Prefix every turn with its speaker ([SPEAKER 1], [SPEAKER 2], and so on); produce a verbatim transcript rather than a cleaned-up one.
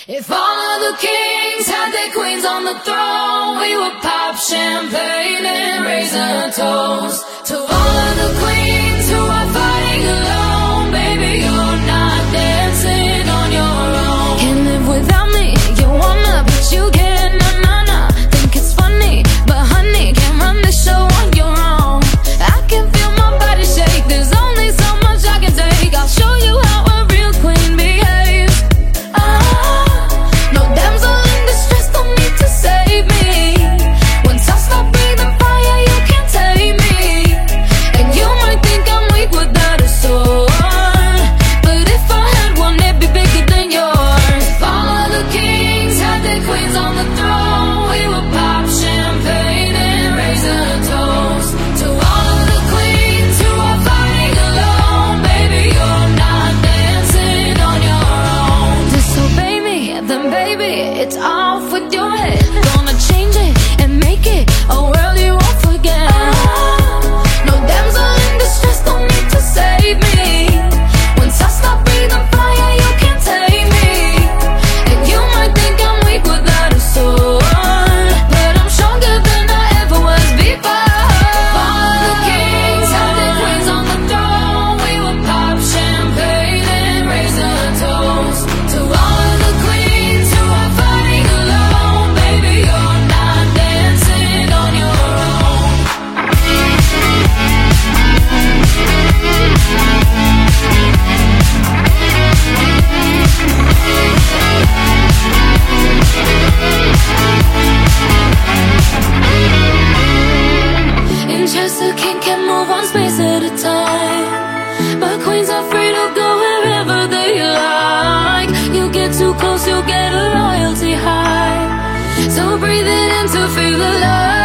[SPEAKER 1] If all of the kings had their queens on the throne, we would pop champagne and raise a toast to all of the queens who are fighting alone. Baby, you're not dancing on your own. Can't live without me, you wanna, but you can't. Na na na, think it's funny, but honey, can't run the show on your own. I can feel my body shake, there's only so much I can take. I'll show you how a real queen behaves. Ah, no damsel in distress, don't need to save me. Once I stop breathing fire, you can't tame me. And you might think I'm weak without a sword, but if I had one, it'd be bigger than yours. If all of the kings had their queens on the throne, we would pop champagne and raise a toast to all of the queens who are fighting alone. Baby, you're not dancing on your own. Disobey me, then baby, it's off with your head. Gonna change it and make it a world you won't forget. No damsel in distress, don't need to save me. Once I stop breathing fire, you can't tame me. And you might think I'm weak without a sword, but I'm stronger than I ever was before. All of the kings had their queens on the throne, we would pop champagne and raise a toast to all of the queens who are fighting alone. Baby, you're not dancing on your own. In chess, a king can move one space at a time, but queens are free to go wherever they like. You get too close, you'll get a royalty high, so breathe it in to feel alive.